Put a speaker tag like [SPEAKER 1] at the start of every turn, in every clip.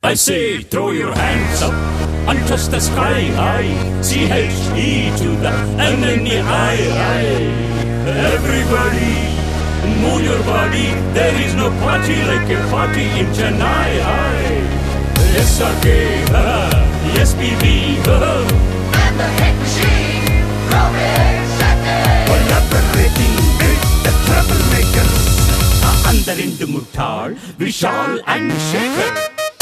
[SPEAKER 1] I say throw your hands up and touch the sky high. CHE to the NNEI. Everybody move your body. There is no party like a party in Chennai. SRK, SPB,
[SPEAKER 2] and the hit machine, Robin Satin.
[SPEAKER 1] collaborating with the troublemakers. Andarindu Muttal, Vishal and Shekhar.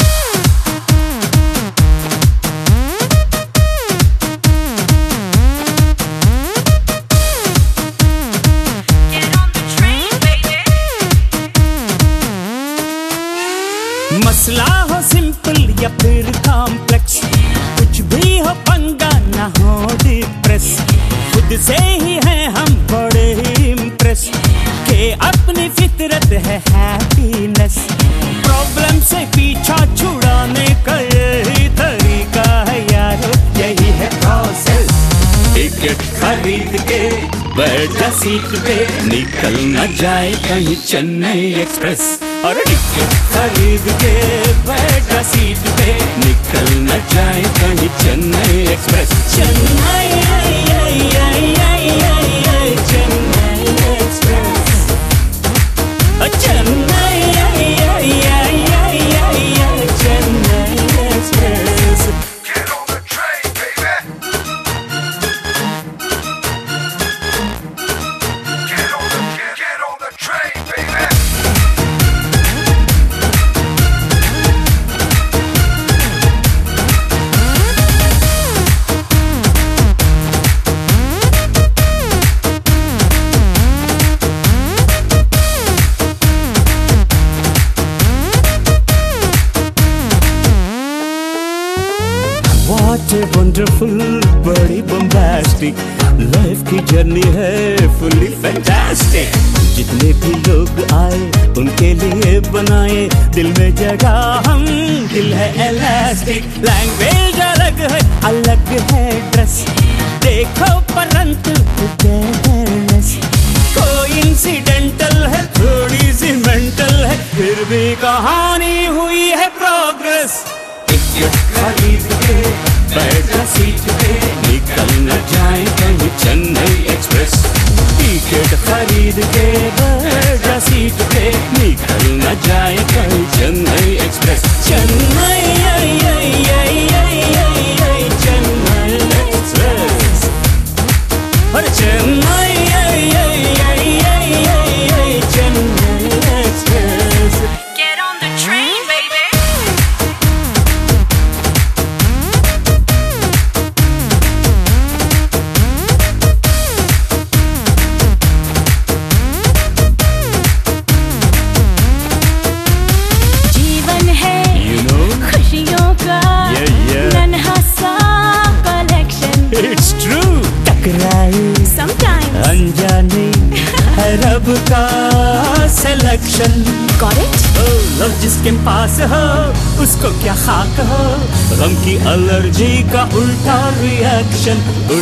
[SPEAKER 3] मसला हो simple या फिर complex, कुछ भी हो पंगा ना हो डिप्रेस, खुद से ही हैं हम बड़े ही इम्प्रेस के अपनी फितरत है हैप्पीनेस। प्रॉब्लम से पीछा छुड़ाने का यही तरीका है यारो, यही है प्रोसेस।
[SPEAKER 1] टिकट खरीद के बैठ जा सीट पे, निकल न जाए कहीं चेन्नई एक्सप्रेस।
[SPEAKER 3] और टिकट खरीद के बैठ जा सीट पे,
[SPEAKER 1] निकल न जाए कहीं Chennai express.
[SPEAKER 3] Chennai Chennai express, Chennai Chennai express.
[SPEAKER 2] Get on the train, baby. Get on the train, baby.
[SPEAKER 3] What a wonderful, बड़ी bombastic लाइफ की जर्नी है, fully fantastic। जितने भी लोग आए उनके लिए बनाए दिल में जगह हम, दिल है elastic। लैंग्वेज अलग है ड्रेस, देखो परंतु togetherness। कोइंसिडेंटल है, थोड़ी सी मेंटल है, फिर भी कहानी हुई है प्रोग्रेस।
[SPEAKER 1] टिकट खरीद के बैठ जा सीट पे, निकल न जाए कहीं चेन्नई एक्सप्रेस।
[SPEAKER 3] टिकट खरीद के बैठ जा सीट पे,
[SPEAKER 1] निकल न जाए कहीं चेन्नई एक्सप्रेस।
[SPEAKER 3] चेन्नई चेन्नई एक्सप्रेस, और Chennai Chennai express.
[SPEAKER 4] Get on the train, baby. जीवन है
[SPEAKER 3] You know,
[SPEAKER 4] खुशियों का नन्हा सा collection.
[SPEAKER 3] it's true। टकराए
[SPEAKER 4] Sometimes.
[SPEAKER 3] अनजाने है रब का सिलेक्शन।
[SPEAKER 4] Got it?
[SPEAKER 3] लव जिसके पास हो उसको क्या खाक हो, गम की एलर्जी का उल्टा reaction.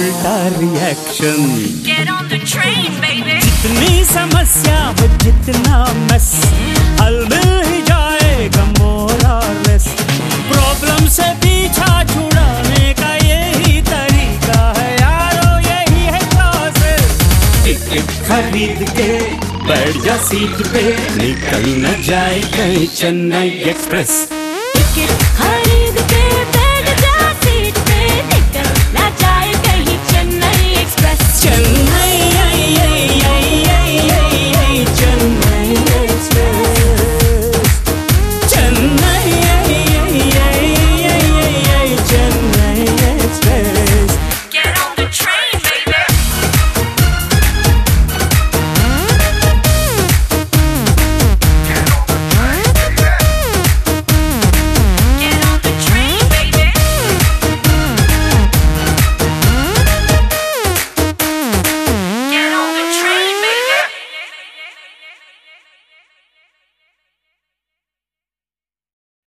[SPEAKER 4] Get on the train, baby.
[SPEAKER 3] जितनी समस्या हो जितना मस, हल मिल ही जाएगा मोर और लेस। प्रॉब्लम से पीछा छुड़ाने का यही तरीका है यारो, यही है प्रोसेस।
[SPEAKER 1] टिकट खरीद के बैठ जा सीट पे, निकल न जाए कहीं चेन्नई एक्सप्रेस।